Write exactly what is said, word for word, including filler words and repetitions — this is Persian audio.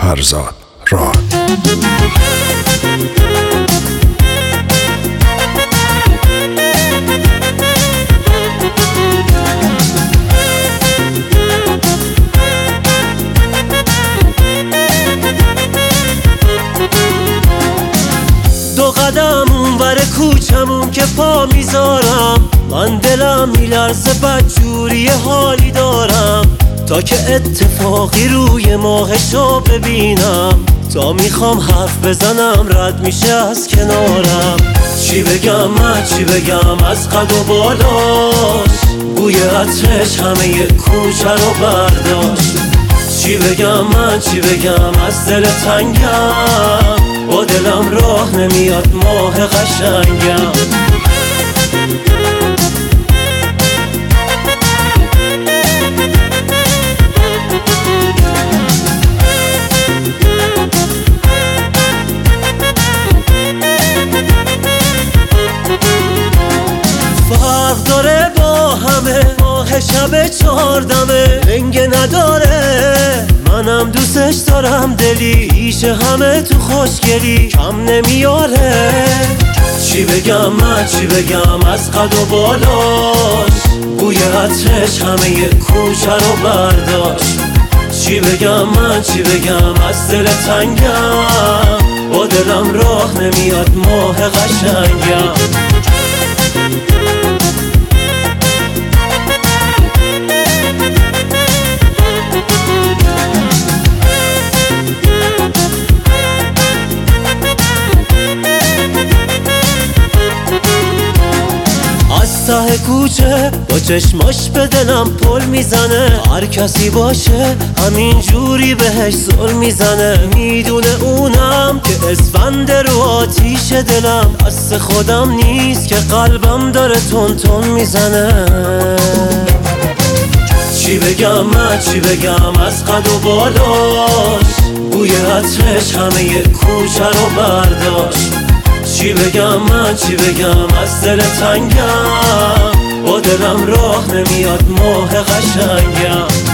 فرزاد راد. دو قدم اونور کوچمون که پا میذارم، من دلم میلرزه بدجوری حالی دارم، تا که اتفاقی روی ماهشو ببینم، تا میخوام حرف بزنم رد میشه از کنارم. چی بگم من چی بگم از قد و بالاش، بوی عطرش همه کوچه رو برداشت. چی بگم من چی بگم از دل تنگم، با دلم راه نمیاد ماه قشنگم. فرق داره با همه، ماه شب چهاردمه، رنگ نداره، منم دوستش دارم، دلی ایش همه تو خوشگلی کم نمیاره. چی بگم من چی بگم از قد و بالاش، بوی عطرش همه کوچه رو برداشت. چی بگم من چی بگم از دل تنگم، با دلم راه نمیاد ماه قشنگم. از ته کوچه با چشماش به دلم پل میزنه، هر کسی باشه همین جوری بهش سر میزنه. میدونه اونم که اسفند رو آتیش دلم، دست خودم نیست که قلبم داره تون تون میزنه. چی بگم من چی بگم از قد و بالاش، بوی عطرش همه کوچه رو برداشت. چی بگم من چی بگم از دل تنگم، با دلم راه نمیاد ماه قشنگم.